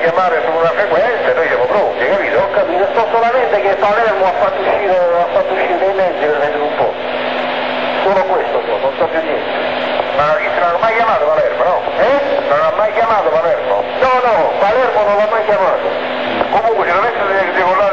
chiamare su una frequenza e noi siamo pronti, capito? Ho capito, sto solamente che Palermo ha fatto uscire dei mezzi per vedere un po'. Solo questo so, non so più niente. Ma chi non ha mai chiamato Palermo, no? Non ha mai chiamato Palermo? No, Palermo non l'ha mai chiamato. Comunque se dovesse decollare